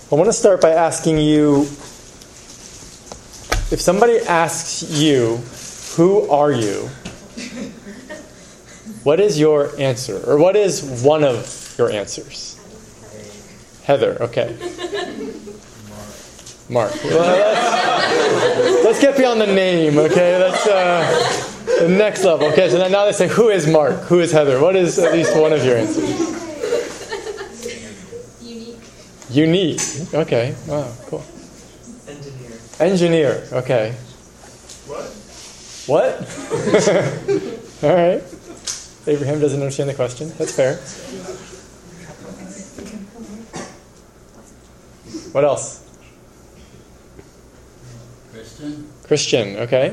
I want to start by asking you, if somebody asks you, who are you? What is your answer? Or what is one of your answers? Heather, okay. Mark. Well, let's get beyond the name, okay? That's the next level. Okay, so now they say, who is Mark? Who is Heather? What is at least one of your answers? Unique. Okay. Wow, cool. Engineer. Okay. What? All right. Abraham doesn't understand the question. That's fair. What else? Christian. Okay.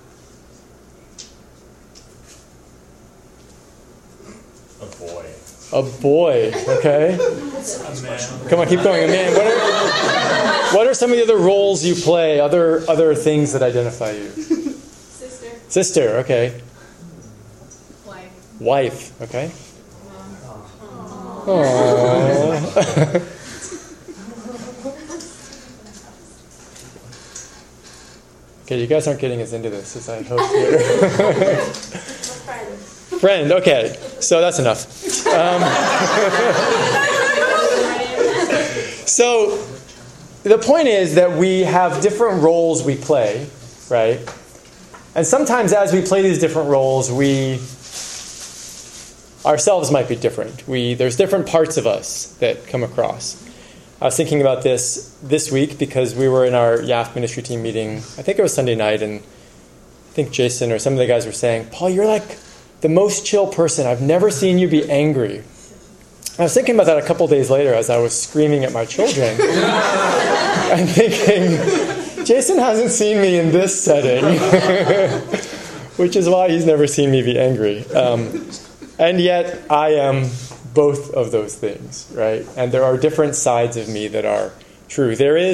A boy. Okay. Come on, keep going. A man. What are some of the other roles you play? Other things that identify you? Sister. Okay. Wife. Okay. Aww. Okay, you guys aren't getting as into this as I hoped here. Friend. Okay, so that's enough. So the point is that we have different roles we play, right? And sometimes as we play these different roles, we ourselves might be different. There's different parts of us that come across. I was thinking about this week because we were in our YAF ministry team meeting. I think it was Sunday night, and I think Jason or some of the guys were saying, Paul, you're like the most chill person. I've never seen you be angry. I was thinking about that a couple days later as I was screaming at my children and thinking, Jason hasn't seen me in this setting, which is why he's never seen me be angry. And yet I am both of those things, right? And there are different sides of me that are true.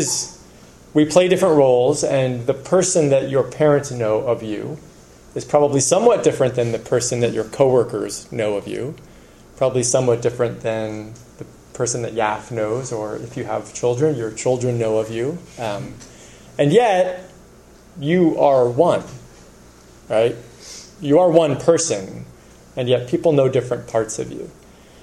We play different roles, and the person that your parents know of you is probably somewhat different than the person that your coworkers know of you, probably somewhat different than the person that YAF knows, or if you have children, your children know of you. And yet, you are one, right? You are one person, and yet people know different parts of you.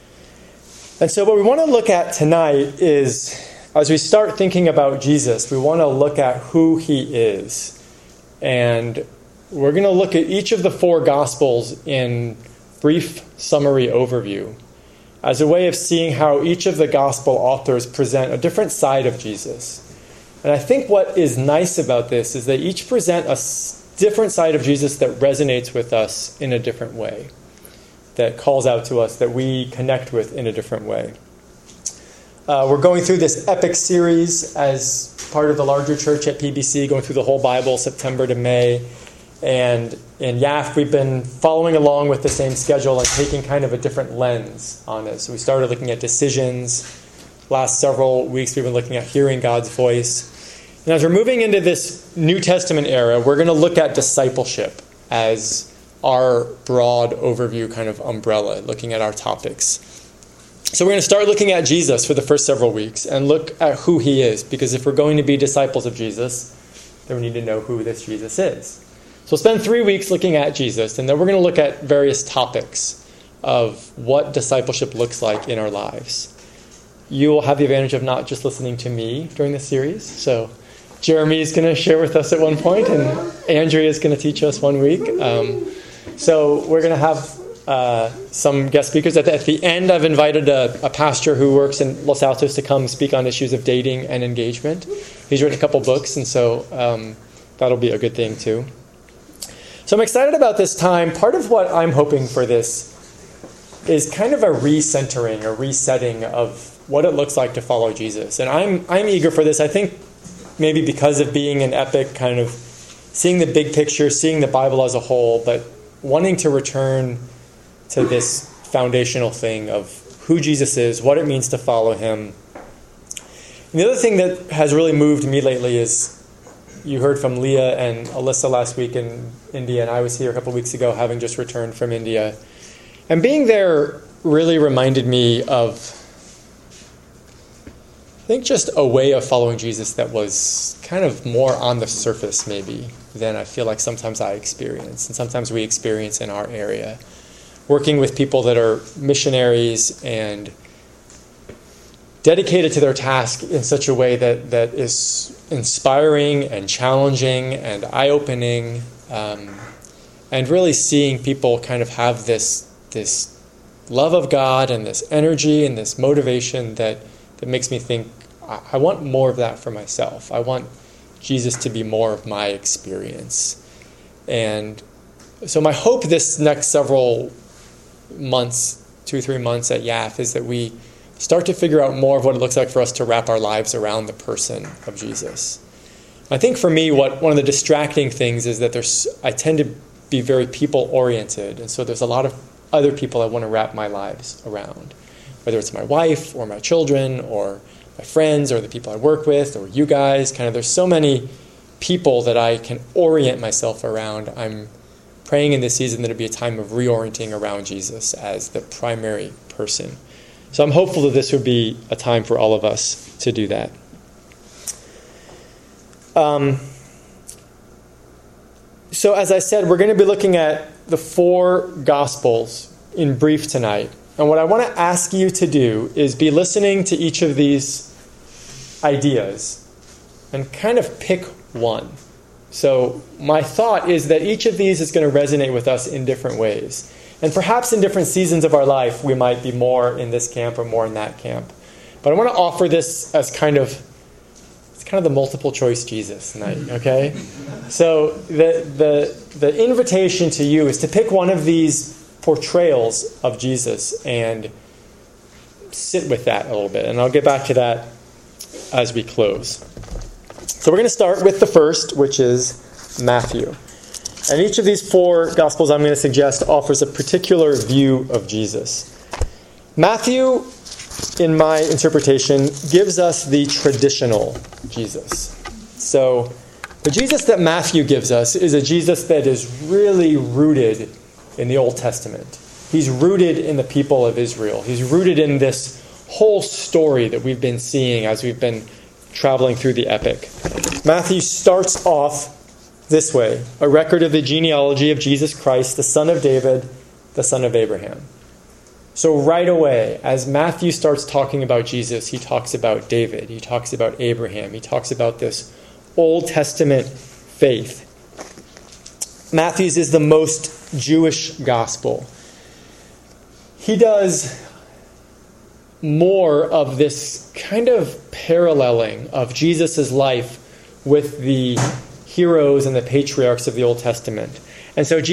And so what we want to look at tonight is, as we start thinking about Jesus, we want to look at who he is. And we're going to look at each of the four Gospels in brief summary overview as a way of seeing how each of the Gospel authors present a different side of Jesus. And I think what is nice about this is they each present a different side of Jesus that resonates with us in a different way, that calls out to us, that we connect with in a different way. We're going through this epic series as part of the larger church at PBC, going through the whole Bible, September to May. And in YAF, we've been following along with the same schedule and taking kind of a different lens on it. So we started looking at decisions. Last several weeks, we've been looking at hearing God's voice. And as we're moving into this New Testament era, we're going to look at discipleship as our broad overview kind of umbrella, looking at our topics. So we're going to start looking at Jesus for the first several weeks and look at who he is, because if we're going to be disciples of Jesus, then we need to know who this Jesus is. So we'll spend 3 weeks looking at Jesus, and then we're going to look at various topics of what discipleship looks like in our lives. You will have the advantage of not just listening to me during this series. So Jeremy is going to share with us at one point, and Andrea is going to teach us 1 week. So we're going to have some guest speakers. At the end, I've invited a pastor who works in Los Altos to come speak on issues of dating and engagement. He's written a couple books, and so that'll be a good thing too. So I'm excited about this time. Part of what I'm hoping for this is kind of a recentering, a resetting of what it looks like to follow Jesus. And I'm eager for this. I think maybe because of being an epic, kind of seeing the big picture, seeing the Bible as a whole, but wanting to return to this foundational thing of who Jesus is, what it means to follow him. And the other thing that has really moved me lately is, you heard from Leah and Alyssa last week in India, and I was here a couple weeks ago having just returned from India. And being there really reminded me of think just a way of following Jesus that was kind of more on the surface maybe than I feel like sometimes I experience and sometimes we experience in our area. Working with people that are missionaries and dedicated to their task in such a way that is inspiring and challenging and eye-opening, and really seeing people kind of have this love of God and this energy and this motivation that makes me think, I want more of that for myself. I want Jesus to be more of my experience. And so my hope this next several months, 2-3 months at YAF, is that we start to figure out more of what it looks like for us to wrap our lives around the person of Jesus. I think for me, one of the distracting things is that I tend to be very people-oriented, and so there's a lot of other people I want to wrap my lives around, whether it's my wife or my children or my friends or the people I work with or you guys. Kind of, there's so many people that I can orient myself around. I'm praying in this season that it'd be a time of reorienting around Jesus as the primary person. So I'm hopeful that this would be a time for all of us to do that. So as I said, we're going to be looking at the 4 Gospels in brief tonight. And what I want to ask you to do is be listening to each of these ideas and kind of pick one. So my thought is that each of these is going to resonate with us in different ways. And perhaps in different seasons of our life, we might be more in this camp or more in that camp. But I want to offer this as kind of the multiple choice Jesus tonight, okay? So the invitation to you is to pick one of these portrayals of Jesus and sit with that a little bit. And I'll get back to that as we close. So we're going to start with the first, which is Matthew. And each of these 4 Gospels I'm going to suggest offers a particular view of Jesus. Matthew, in my interpretation, gives us the traditional Jesus. So the Jesus that Matthew gives us is a Jesus that is really rooted in the Old Testament. He's rooted in the people of Israel. He's rooted in this whole story that we've been seeing as we've been traveling through the epic. Matthew starts off this way: a record of the genealogy of Jesus Christ, the son of David, the son of Abraham. So right away, as Matthew starts talking about Jesus, he talks about David, he talks about Abraham, he talks about this Old Testament faith. Matthew's is the most Jewish gospel. He does more of this kind of paralleling of Jesus' life with the heroes and the patriarchs of the Old Testament. And so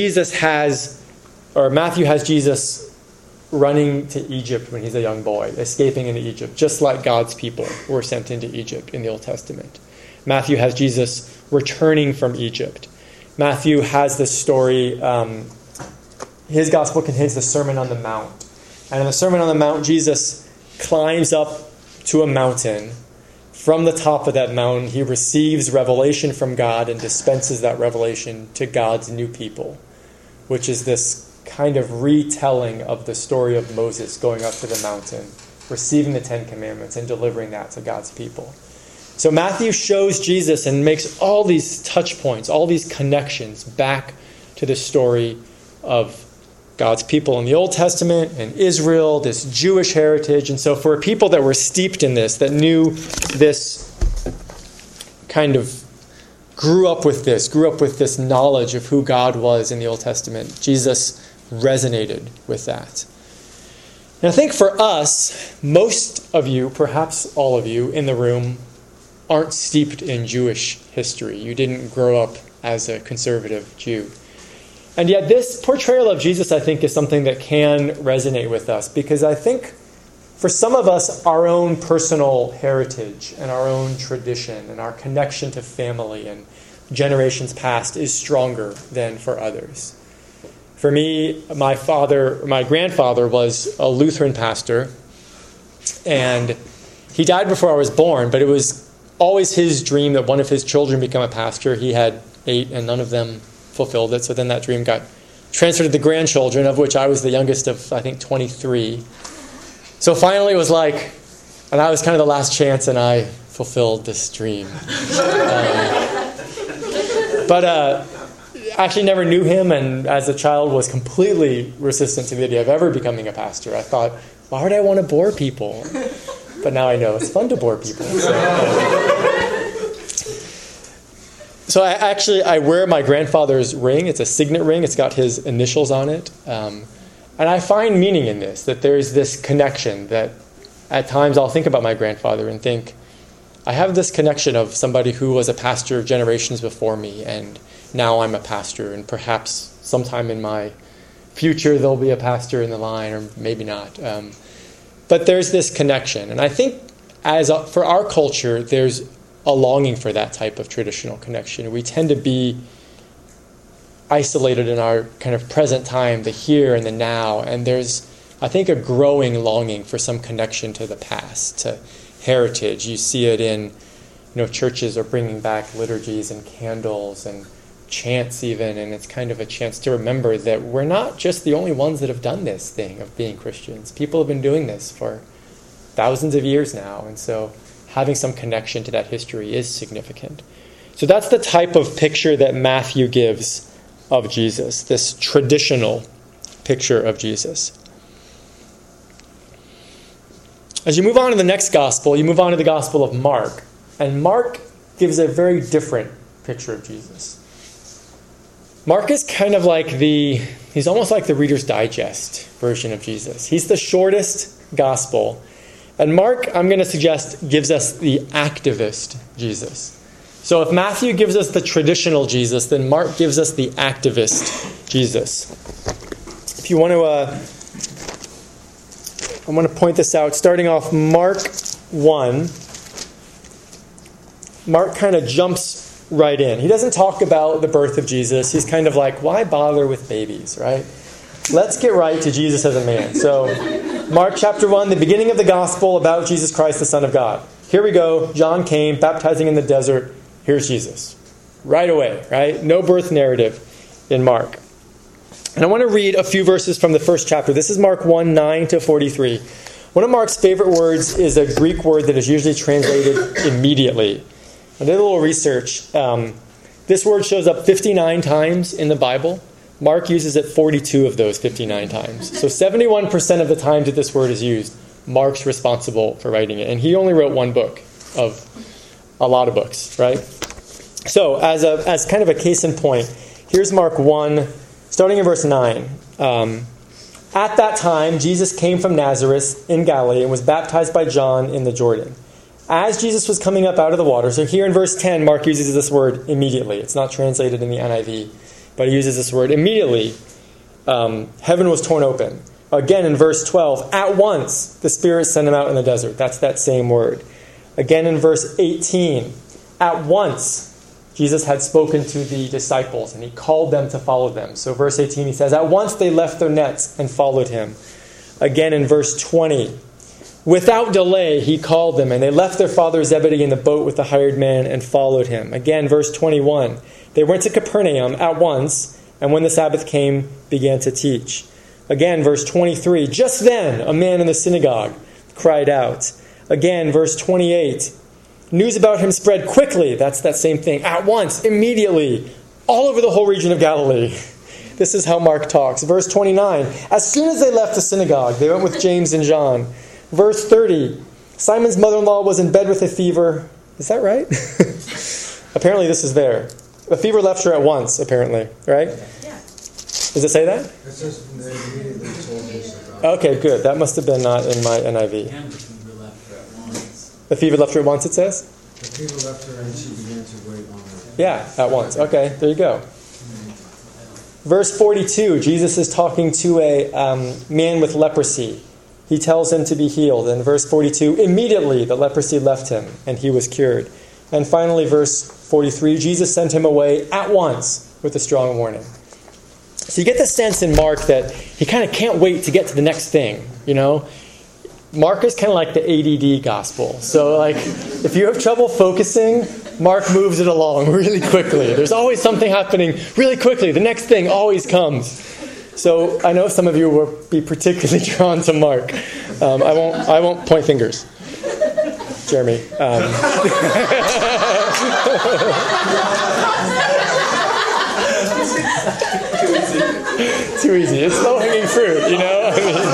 Matthew has Jesus running to Egypt when he's a young boy, escaping into Egypt, just like God's people were sent into Egypt in the Old Testament. Matthew has Jesus returning from Egypt. Matthew has this story, his gospel contains the Sermon on the Mount. And in the Sermon on the Mount, Jesus climbs up to a mountain. From the top of that mountain, he receives revelation from God and dispenses that revelation to God's new people, which is this kind of retelling of the story of Moses going up to the mountain, receiving the 10 Commandments and delivering that to God's people. So Matthew shows Jesus and makes all these touch points, all these connections back to the story of God's people in the Old Testament and Israel, this Jewish heritage. And so for people that were steeped in this, that knew this, kind of grew up with this knowledge of who God was in the Old Testament, Jesus resonated with that. And I think for us, most of you, perhaps all of you in the room, aren't steeped in Jewish history. You didn't grow up as a conservative Jew. And yet this portrayal of Jesus, I think, is something that can resonate with us, because I think for some of us, our own personal heritage and our own tradition and our connection to family and generations past is stronger than for others. For me, my grandfather was a Lutheran pastor, and he died before I was born, but it was always his dream that one of his children become a pastor. He had 8, and none of them fulfilled it, so then that dream got transferred to the grandchildren, of which I was the youngest of, I think, 23. So finally it was like, And that was kind of the last chance, and I fulfilled this dream. But I actually never knew him, and as a child was completely resistant to the idea of ever becoming a pastor. I thought, why would I want to bore people? But now I know it's fun to bore people. So I wear my grandfather's ring. It's a signet ring. It's got his initials on it. And I find meaning in this, that there's this connection that at times I'll think about my grandfather and think, I have this connection of somebody who was a pastor generations before me, and now I'm a pastor, and perhaps sometime in my future there'll be a pastor in the line, or maybe not. But there's this connection. And I think for our culture, there's a longing for that type of traditional connection. We tend to be isolated in our kind of present time, the here and the now, and there's, I think, a growing longing for some connection to the past, to heritage. You see it in, churches are bringing back liturgies and candles and chants even, and it's kind of a chance to remember that we're not just the only ones that have done this thing of being Christians. People have been doing this for thousands of years now, and so having some connection to that history is significant. So that's the type of picture that Matthew gives of Jesus, this traditional picture of Jesus. As you move on to the next gospel, you move on to the Gospel of Mark. And Mark gives a very different picture of Jesus. Mark is kind of like he's almost like the Reader's Digest version of Jesus. He's the shortest gospel. And Mark, I'm going to suggest, gives us the activist Jesus. So if Matthew gives us the traditional Jesus, then Mark gives us the activist Jesus. If you want to, I want to point this out. Starting off Mark 1, Mark kind of jumps right in. He doesn't talk about the birth of Jesus. He's kind of like, why bother with babies, right? Let's get right to Jesus as a man. So Mark chapter 1, the beginning of the gospel about Jesus Christ, the Son of God. Here we go. John came, baptizing in the desert. Here's Jesus. Right away, right? No birth narrative in Mark. And I want to read a few verses from the first chapter. This is Mark 1, 9 to 43. One of Mark's favorite words is a Greek word that is usually translated immediately. I did a little research. This word shows up 59 times in the Bible. Mark uses it 42 of those 59 times. So 71% of the times that this word is used, Mark's responsible for writing it. And he only wrote one book of a lot of books, right? So as kind of a case in point, here's Mark 1, starting in verse 9. At that time, Jesus came from Nazareth in Galilee and was baptized by John in the Jordan. As Jesus was coming up out of the water, so here in verse 10, Mark uses this word immediately. It's not translated in the NIV, but he uses this word immediately. Heaven was torn open. Again in verse 12, at once the Spirit sent him out in the desert. That's that same word. Again in verse 18, at once Jesus had spoken to the disciples and he called them to follow them. So verse 18 he says, at once they left their nets and followed him. Again in verse 20, without delay he called them and they left their father Zebedee in the boat with the hired man and followed him. Again verse 21, they went to Capernaum at once and when the Sabbath came began to teach. Again verse 23, just then a man in the synagogue cried out. Again verse 28, news about him spread quickly. That's that same thing. At once, immediately, all over the whole region of Galilee. This is how Mark talks. Verse 29, as soon as they left the synagogue, they went with James and John. Verse 30, Simon's mother-in-law was in bed with a fever. Is that right? Apparently this is there. The fever left her at once, apparently, right? Yeah. Does it say that? It says they immediately told us about it. Okay, good. That must have been not in my NIV. The fever left her at once, it says? The fever left her and she began to wait on her. Yeah, at once. Okay, there you go. Verse 42, Jesus is talking to a man with leprosy. He tells him to be healed. And verse 42, immediately the leprosy left him and he was cured. And finally, verse 43, Jesus sent him away at once with a strong warning. So you get the sense in Mark that he kind of can't wait to get to the next thing, Mark is kind of like the ADD gospel. So if you have trouble focusing, Mark moves it along really quickly. There's always something happening really quickly. The next thing always comes. So I know some of you will be particularly drawn to Mark. I won't point fingers. Jeremy. Too easy. It's low-hanging fruit, you know?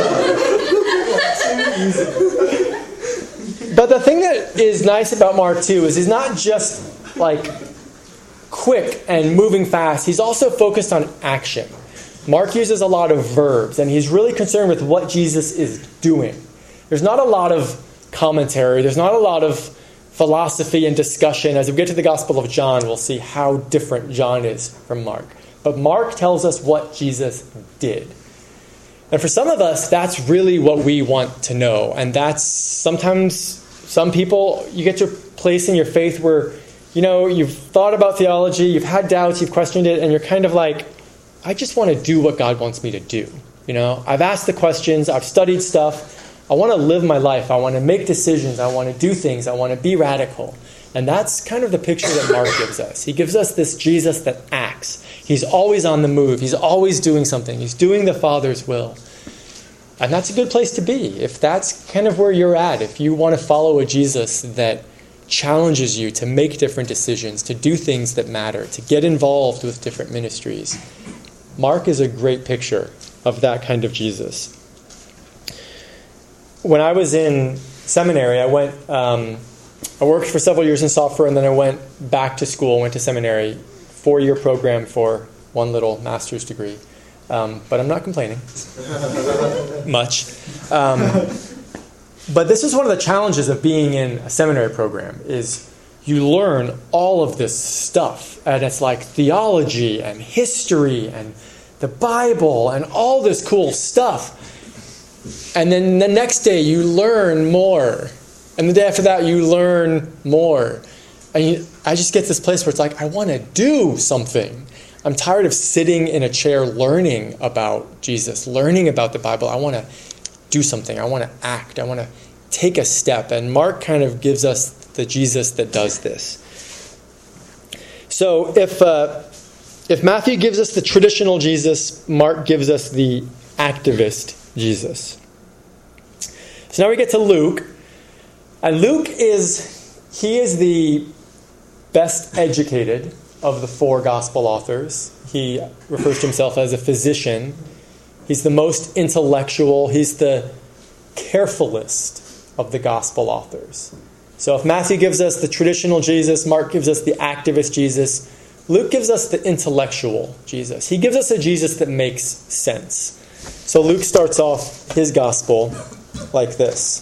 But the thing that is nice about Mark, too, is he's not just, like, quick and moving fast. He's also focused on action. Mark uses a lot of verbs, and he's really concerned with what Jesus is doing. There's not a lot of commentary. There's not a lot of philosophy and discussion. As we get to the Gospel of John, we'll see how different John is from Mark. But Mark tells us what Jesus did. And for some of us, that's really what we want to know. And that's sometimes, some people, you get to a place in your faith where, you know, you've thought about theology, you've had doubts, you've questioned it, and you're kind of like, I just want to do what God wants me to do. You know, I've asked the questions, I've studied stuff, I want to live my life, I want to make decisions, I want to do things, I want to be radical. And that's kind of the picture that Mark gives us. He gives us this Jesus that acts. He's always on the move. He's always doing something. He's doing the Father's will. And that's a good place to be. If that's kind of where you're at, if you want to follow a Jesus that challenges you to make different decisions, to do things that matter, to get involved with different ministries, Mark is a great picture of that kind of Jesus. When I was in seminary, I worked for several years in software, and then I went back to school, went to seminary, 4-year program for one little master's degree. But I'm not complaining much. But this is one of the challenges of being in a seminary program, is you learn all of this stuff. And it's like theology and history and the Bible and all this cool stuff. And then the next day you learn more. And the day after that, you learn more. And I just get this place where it's like, I want to do something. I'm tired of sitting in a chair learning about Jesus, learning about the Bible. I want to do something. I want to act. I want to take a step. And Mark kind of gives us the Jesus that does this. So if Matthew gives us the traditional Jesus, Mark gives us the activist Jesus. So now we get to Luke. And Luke is the best educated of the 4 gospel authors. He refers to himself as a physician. He's the most intellectual. He's the carefulest of the gospel authors. So if Matthew gives us the traditional Jesus, Mark gives us the activist Jesus, Luke gives us the intellectual Jesus. He gives us a Jesus that makes sense. So Luke starts off his gospel like this.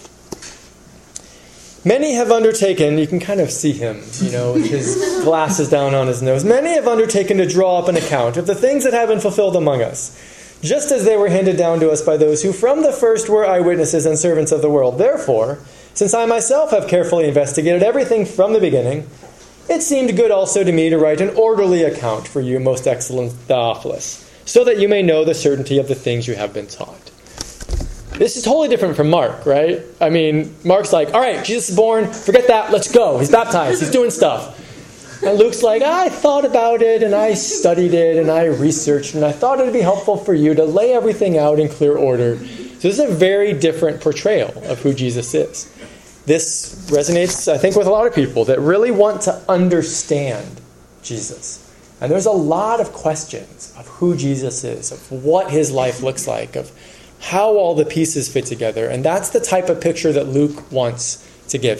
Many have undertaken, you can kind of see him, with his glasses down on his nose. Many have undertaken to draw up an account of the things that have been fulfilled among us, just as they were handed down to us by those who from the first were eyewitnesses and servants of the world. Therefore, since I myself have carefully investigated everything from the beginning, it seemed good also to me to write an orderly account for you, most excellent Theophilus, so that you may know the certainty of the things you have been taught. This is totally different from Mark, right? I mean, Mark's like, all right, Jesus is born, forget that, let's go. He's baptized, he's doing stuff. And Luke's like, I thought about it, and I studied it, and I researched, and I thought it would be helpful for you to lay everything out in clear order. So this is a very different portrayal of who Jesus is. This resonates, I think, with a lot of people that really want to understand Jesus. And there's a lot of questions of who Jesus is, of what his life looks like, of how all the pieces fit together. And that's the type of picture that Luke wants to give.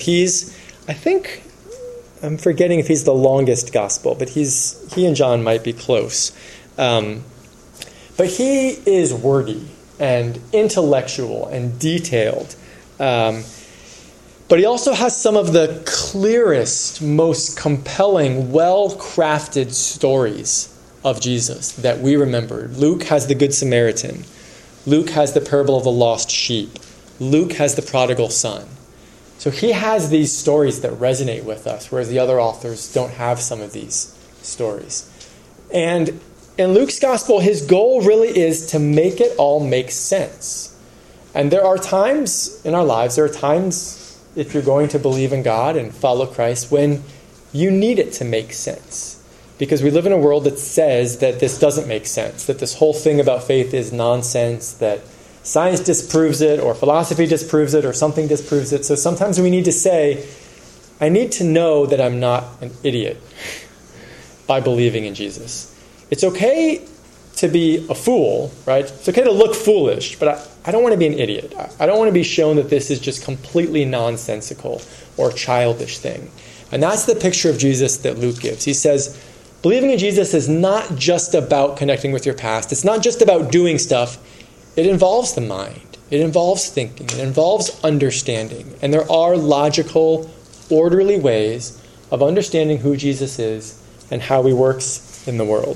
I'm forgetting if he's the longest gospel, but he and John might be close. But he is wordy and intellectual and detailed. But he also has some of the clearest, most compelling, well-crafted stories of Jesus that we remember. Luke has the Good Samaritan. Luke has the parable of the lost sheep. Luke has the prodigal son. So he has these stories that resonate with us, whereas the other authors don't have some of these stories. And in Luke's gospel, his goal really is to make it all make sense. And there are times in our lives, if you're going to believe in God and follow Christ, when you need it to make sense. Because we live in a world that says that this doesn't make sense, that this whole thing about faith is nonsense, that science disproves it, or philosophy disproves it, or something disproves it. So sometimes we need to say, I need to know that I'm not an idiot by believing in Jesus. It's okay to be a fool, right? It's okay to look foolish, but I don't want to be an idiot. I don't want to be shown that this is just completely nonsensical or childish thing. And that's the picture of Jesus that Luke gives. He says, believing in Jesus is not just about connecting with your past. It's not just about doing stuff. It involves the mind. It involves thinking. It involves understanding. And there are logical, orderly ways of understanding who Jesus is and how he works in the world.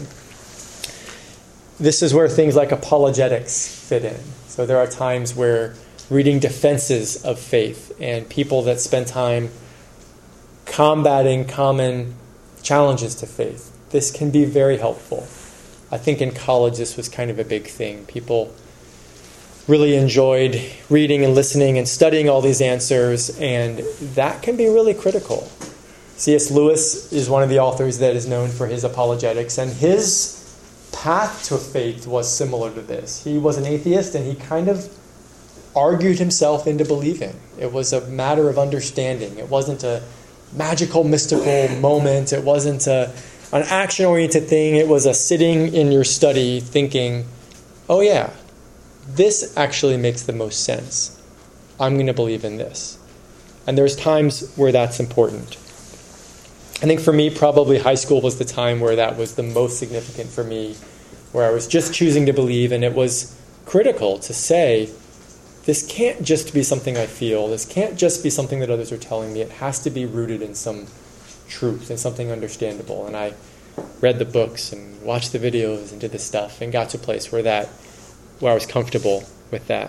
This is where things like apologetics fit in. So there are times where reading defenses of faith and people that spend time combating common challenges to faith, this can be very helpful. I think in college this was kind of a big thing. People really enjoyed reading and listening and studying all these answers, and that can be really critical. C.S. Lewis is one of the authors that is known for his apologetics, and his path to faith was similar to this. He was an atheist, and he kind of argued himself into believing. It was a matter of understanding. It wasn't a magical, mystical moment. It wasn't an action-oriented thing. It was a sitting in your study thinking, oh yeah, this actually makes the most sense. I'm going to believe in this. And there's times where that's important. I think for me, probably high school was the time where that was the most significant for me, where I was just choosing to believe, and it was critical to say, this can't just be something I feel. This can't just be something that others are telling me. It has to be rooted in some truth and something understandable. And I read the books and watched the videos and did the stuff and got to a place where I was comfortable with that.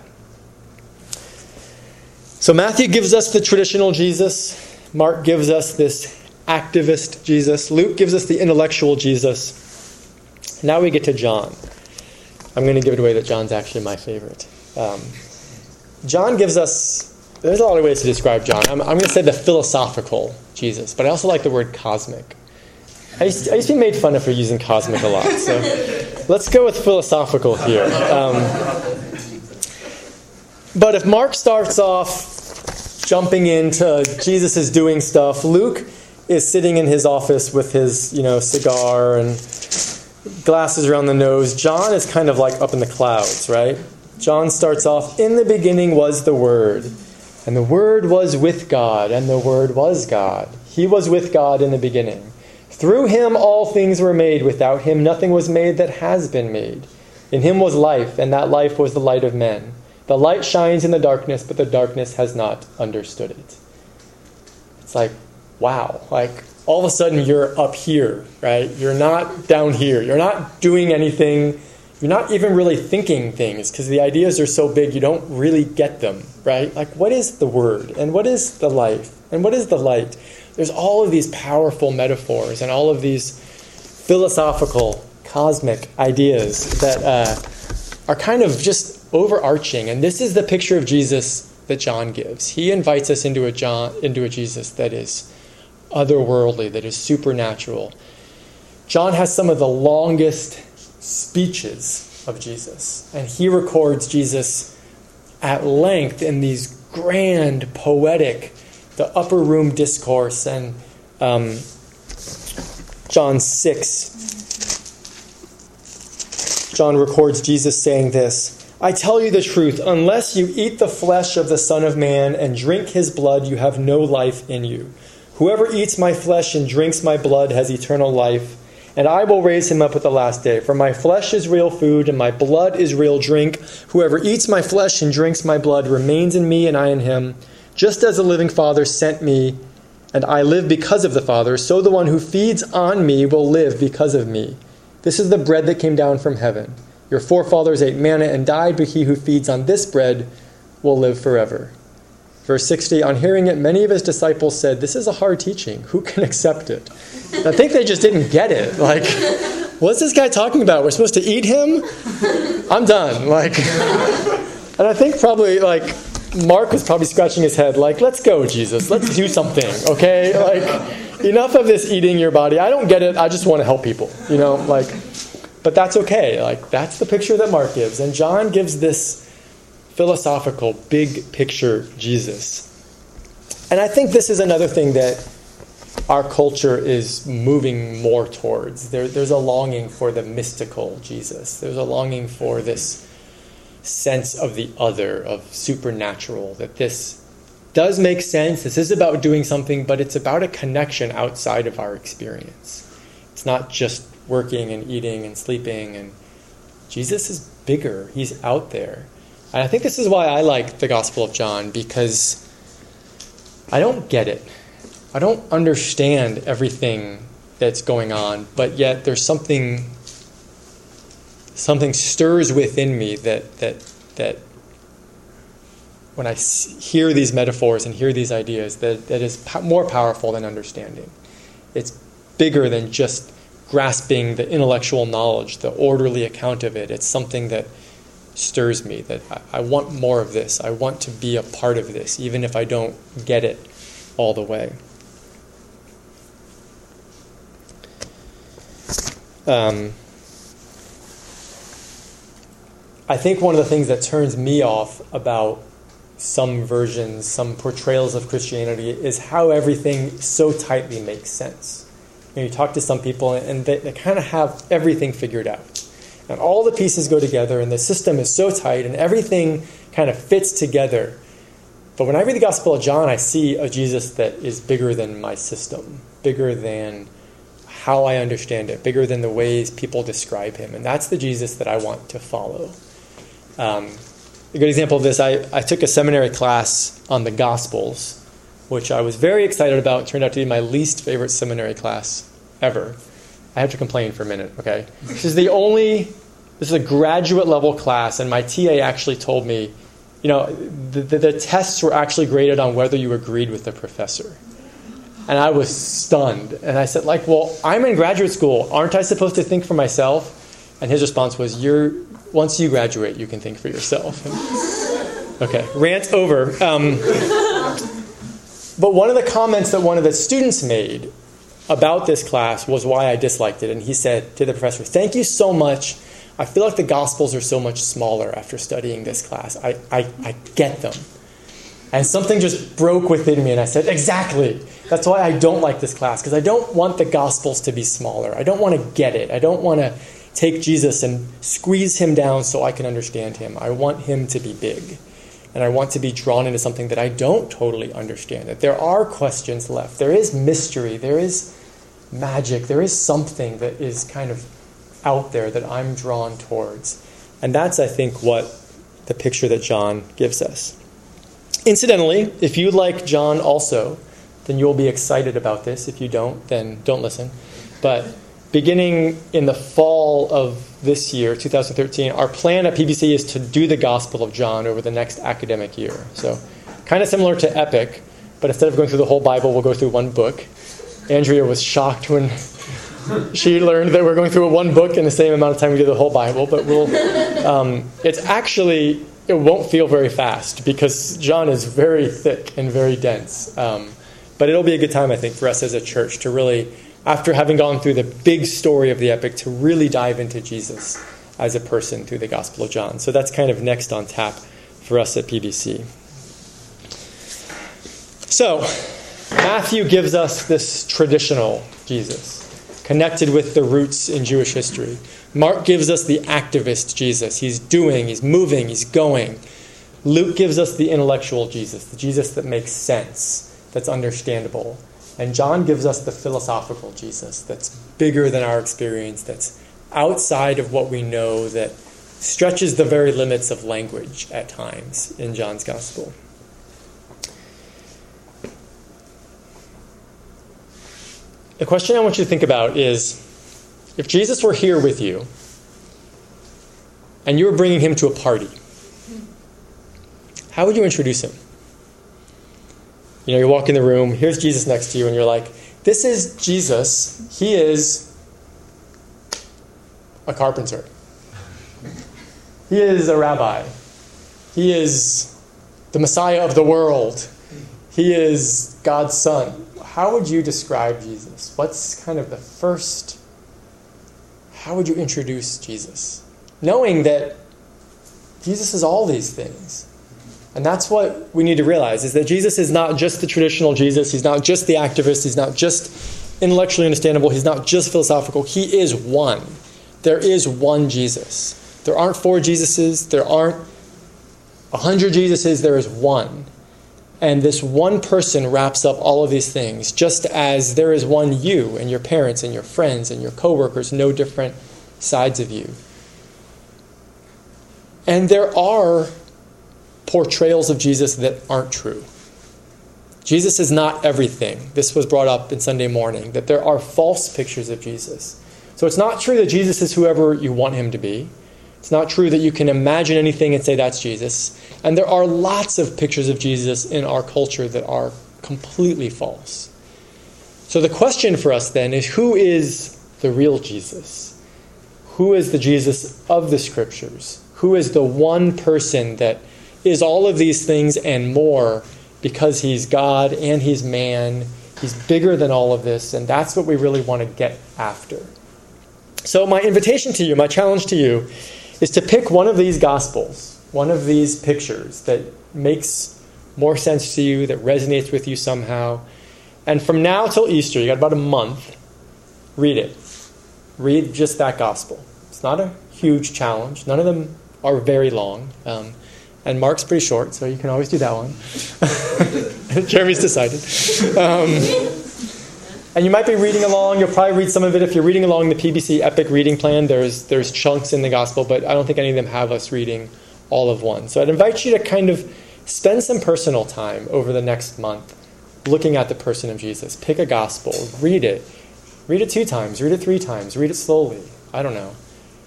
So Matthew gives us the traditional Jesus. Mark gives us this activist Jesus. Luke gives us the intellectual Jesus. Now we get to John. I'm going to give it away that John's actually my favorite. John gives us, there's a lot of ways to describe John. I'm going to say the philosophical Jesus, but I also like the word cosmic. I used to be made fun of for using cosmic a lot, so let's go with philosophical here. But if Mark starts off jumping into Jesus is doing stuff, Luke is sitting in his office with his, cigar and glasses around the nose. John is kind of like up in the clouds, right? John starts off, in the beginning was the Word, and the Word was with God, and the Word was God. He was with God in the beginning. Through him all things were made. Without him nothing was made that has been made. In him was life, and that life was the light of men. The light shines in the darkness, but the darkness has not understood it. It's like, wow. Like, all of a sudden you're up here, right? You're not down here. You're not doing anything. You're not even really thinking things, because the ideas are so big you don't really get them, right? Like, what is the Word? And what is the life? And what is the light? There's all of these powerful metaphors and all of these philosophical, cosmic ideas that are kind of just overarching. And this is the picture of Jesus that John gives. He invites us into a Jesus that is otherworldly, that is supernatural. John has some of the longest speeches of Jesus, and he records Jesus at length in these grand, poetic, the upper room discourse. And John 6, John records Jesus saying this, I tell you the truth, unless you eat the flesh of the Son of Man and drink his blood, you have no life in you. Whoever eats my flesh and drinks my blood has eternal life, and I will raise him up at the last day. For my flesh is real food, and my blood is real drink. Whoever eats my flesh and drinks my blood remains in me, and I in him. Just as the living Father sent me, and I live because of the Father, so the one who feeds on me will live because of me. This is the bread that came down from heaven. Your forefathers ate manna and died, but he who feeds on this bread will live forever. Verse 60, on hearing it, many of his disciples said, this is a hard teaching. Who can accept it? I think they just didn't get it. Like, what's this guy talking about? We're supposed to eat him? I'm done. And I think probably, Mark was probably scratching his head, let's go, Jesus. Let's do something, okay? Enough of this eating your body. I don't get it. I just want to help people, but that's okay. That's the picture that Mark gives. And John gives this philosophical, big picture Jesus. And I think this is another thing that our culture is moving more towards. There's a longing for the mystical Jesus. There's a longing for this sense of the other, of supernatural, that this does make sense. This is about doing something, but it's about a connection outside of our experience. It's not just working and eating and sleeping. And Jesus is bigger. He's out there. And I think this is why I like the Gospel of John, because I don't get it. I don't understand everything that's going on, but yet there's something stirs within me that when I hear these metaphors and hear these ideas, that is more powerful than understanding. It's bigger than just grasping the intellectual knowledge, the orderly account of it. It's something that stirs me, that I want more of this. I want to be a part of this, even if I don't get it all the way. I think one of the things that turns me off about some versions, some portrayals of Christianity, is how everything so tightly makes sense. You talk to some people and they kind of have everything figured out. And all the pieces go together and the system is so tight and everything kind of fits together. But when I read the Gospel of John, I see a Jesus that is bigger than my system, bigger than how I understand it, bigger than the ways people describe him. And that's the Jesus that I want to follow. A good example of this, I took a seminary class on the Gospels, which I was very excited about. It turned out to be my least favorite seminary class ever. I have to complain for a minute, okay? This is a graduate level class, and my TA actually told me, the tests were actually graded on whether you agreed with the professor. And I was stunned. And I said, well, I'm in graduate school. Aren't I supposed to think for myself? And his response was, once you graduate, you can think for yourself. Okay, rant over. But one of the comments that one of the students made about this class was why I disliked it. And he said to the professor, "Thank you so much. I feel like the Gospels are so much smaller after studying this class. I get them." And something just broke within me, and I said, exactly. That's why I don't like this class, because I don't want the Gospels to be smaller. I don't want to get it. I don't want to take Jesus and squeeze him down so I can understand him. I want him to be big. And I want to be drawn into something that I don't totally understand. That there are questions left. There is mystery. There is magic. There is something that is kind of out there that I'm drawn towards. And that's, I think, what the picture that John gives us. Incidentally, if you like John also, then you'll be excited about this. If you don't, then don't listen. But beginning in the fall of this year, 2013, our plan at PBC is to do the Gospel of John over the next academic year. So kind of similar to Epic, but instead of going through the whole Bible, we'll go through one book. Andrea was shocked when she learned that we're going through one book in the same amount of time we do the whole Bible. But it won't feel very fast because John is very thick and very dense. But it'll be a good time, I think, for us as a church to really, after having gone through the big story of the epic, to really dive into Jesus as a person through the Gospel of John. So that's kind of next on tap for us at PBC. So, Matthew gives us this traditional Jesus, connected with the roots in Jewish history. Mark gives us the activist Jesus. He's doing, he's moving, he's going. Luke gives us the intellectual Jesus, the Jesus that makes sense, that's understandable. And John gives us the philosophical Jesus that's bigger than our experience, that's outside of what we know, that stretches the very limits of language at times in John's Gospel. The question I want you to think about is, if Jesus were here with you, and you were bringing him to a party, how would you introduce him? You walk in the room, here's Jesus next to you, and you're like, this is Jesus. He is a carpenter. He is a rabbi. He is the Messiah of the world. He is God's Son. How would you describe Jesus? What's kind of the first... How would you introduce Jesus? Knowing that Jesus is all these things. And that's what we need to realize, is that Jesus is not just the traditional Jesus. He's not just the activist. He's not just intellectually understandable. He's not just philosophical. He is one. There is one Jesus. There aren't 4 Jesuses. There aren't 100 Jesuses. There is one. And this one person wraps up all of these things, just as there is one you and your parents and your friends and your coworkers, no different sides of you. And there are portrayals of Jesus that aren't true. Jesus is not everything. This was brought up in Sunday morning, that there are false pictures of Jesus. So it's not true that Jesus is whoever you want him to be. It's not true that you can imagine anything and say that's Jesus. And there are lots of pictures of Jesus in our culture that are completely false. So the question for us then is, who is the real Jesus? Who is the Jesus of the Scriptures? Who is the one person that is all of these things and more, because he's God and he's man? He's bigger than all of this, and that's what we really want to get after. So my invitation to you, my challenge to you, is to pick one of these Gospels, one of these pictures that makes more sense to you, that resonates with you somehow. And from now till Easter, you got about a month, read it. Read just that Gospel. It's not a huge challenge. None of them are very long. And Mark's pretty short, so you can always do that one. Jeremy's decided. And you might be reading along. You'll probably read some of it. If you're reading along the PBC Epic Reading Plan, there's chunks in the Gospel, but I don't think any of them have us reading all of one. So I'd invite you to kind of spend some personal time over the next month looking at the person of Jesus. Pick a Gospel. Read it. Read it 2 times. Read it 3 times. Read it slowly. I don't know.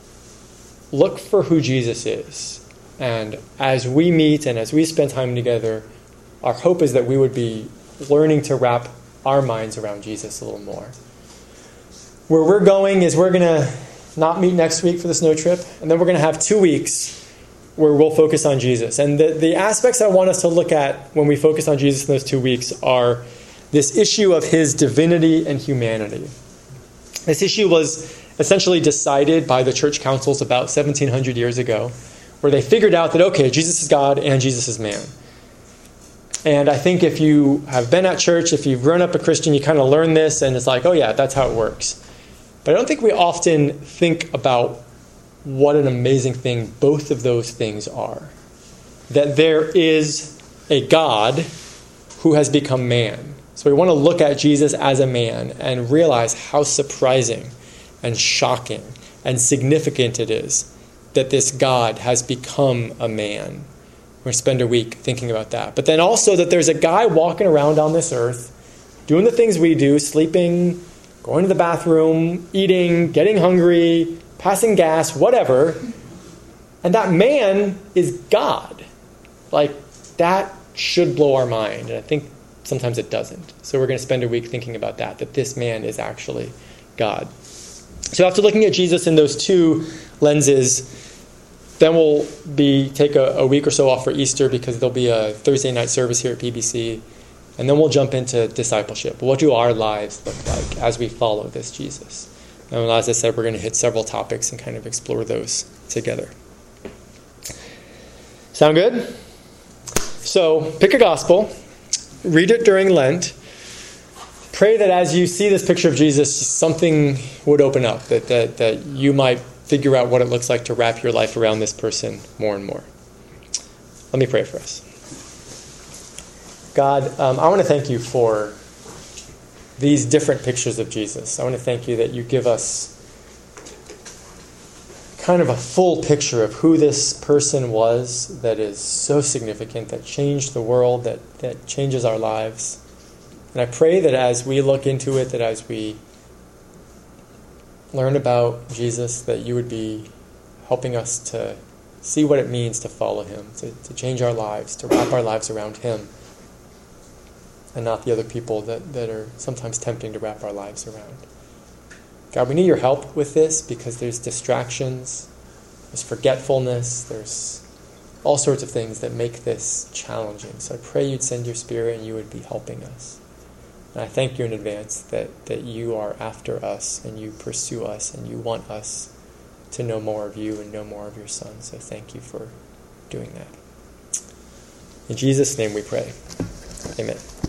Look for who Jesus is. And as we meet and as we spend time together, our hope is that we would be learning to wrap our minds around Jesus a little more. Where we're going is we're going to not meet next week for the snow trip, and then we're going to have 2 weeks where we'll focus on Jesus. And the aspects I want us to look at when we focus on Jesus in those 2 weeks are this issue of his divinity and humanity. This issue was essentially decided by the church councils about 1700 years ago, where they figured out that, okay, Jesus is God and Jesus is man. And I think if you have been at church, if you've grown up a Christian, you kind of learn this, and it's like, oh yeah, that's how it works. But I don't think we often think about what an amazing thing both of those things are. That there is a God who has become man. So we want to look at Jesus as a man and realize how surprising and shocking and significant it is that this God has become a man. We're going to spend a week thinking about that. But then also that there's a guy walking around on this earth, doing the things we do, sleeping, going to the bathroom, eating, getting hungry, passing gas, whatever. And that man is God. Like, that should blow our mind. And I think sometimes it doesn't. So we're going to spend a week thinking about that this man is actually God. So after looking at Jesus in those 2 lenses, then we'll take a week or so off for Easter, because there'll be a Thursday night service here at PBC. And then we'll jump into discipleship. What do our lives look like as we follow this Jesus? And as I said, we're going to hit several topics and kind of explore those together. Sound good? So pick a gospel. Read it during Lent. Pray that as you see this picture of Jesus, something would open up, that you might figure out what it looks like to wrap your life around this person more and more. Let me pray for us. God, I want to thank you for these different pictures of Jesus. I want to thank you that you give us kind of a full picture of who this person was that is so significant, that changed the world, that changes our lives. And I pray that as we look into it, that as we learn about Jesus, that you would be helping us to see what it means to follow him, to change our lives, to wrap our lives around him, and not the other people that are sometimes tempting to wrap our lives around. God, we need your help with this, because there's distractions, there's forgetfulness, there's all sorts of things that make this challenging. So I pray you'd send your Spirit and you would be helping us. And I thank you in advance that you are after us and you pursue us and you want us to know more of you and know more of your Son. So thank you for doing that. In Jesus' name we pray. Amen.